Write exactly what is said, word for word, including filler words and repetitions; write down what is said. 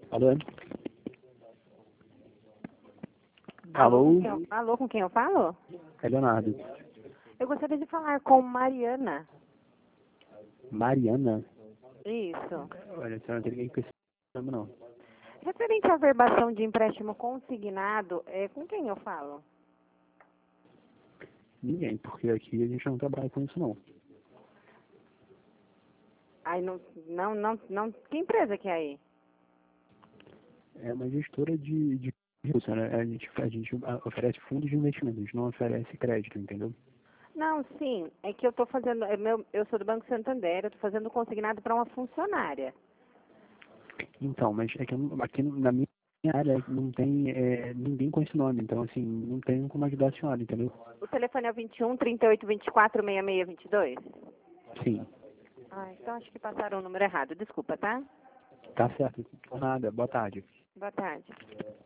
Alô? Alô, com Alô? quem eu, alô, com quem eu falo? É Leonardo. Eu gostaria de falar com Mariana. Mariana? Isso. Olha, você não tem ninguém com esse nome, não. Referente à verbação de empréstimo consignado, é, com quem eu falo? Ninguém, porque aqui a gente não trabalha com isso, não. Aí não, não, não, não, que empresa que é aí? É uma gestora de, de recursos, né? A gente, a gente oferece fundos de investimento, a gente não oferece crédito, entendeu? Não, sim, é que eu estou fazendo, é meu, eu sou do Banco Santander, eu estou fazendo consignado para uma funcionária. Então, mas é que eu não- aqui na minha área não tem é, ninguém com esse nome, então assim, não tem como ajudar a senhora, entendeu? O telefone é vinte e um, trinta e oito, vinte e quatro, sessenta e seis, vinte e dois? Sim, Ah, então acho que passaram o número errado, desculpa, tá? tá certo. Por nada, boa tarde. Boa tarde.